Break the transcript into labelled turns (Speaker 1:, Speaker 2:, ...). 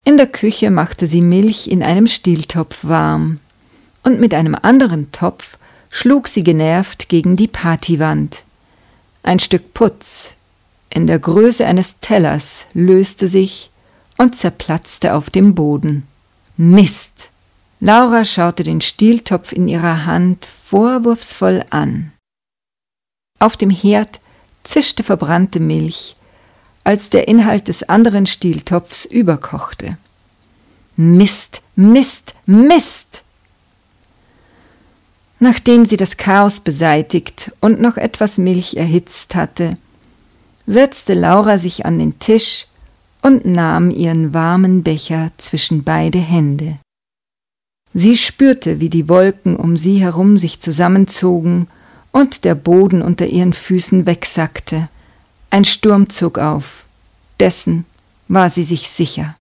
Speaker 1: In der Küche machte sie Milch in einem Stieltopf warm, und mit einem anderen Topf schlug sie genervt gegen die Partywand. Ein Stück Putz in der Größe eines Tellers löste sich und zerplatzte auf dem Boden. Mist! Laura schaute den Stieltopf in ihrer Hand vorwurfsvoll an. Auf dem Herd zischte verbrannte Milch, als der Inhalt des anderen Stieltopfs überkochte. Mist, Mist, Mist! Nachdem sie das Chaos beseitigt und noch etwas Milch erhitzt hatte, setzte Laura sich an den Tisch und nahm ihren warmen Becher zwischen beide Hände. Sie spürte, wie die Wolken um sie herum sich zusammenzogen und der Boden unter ihren Füßen wegsackte. Ein Sturm zog auf, dessen war sie sich sicher.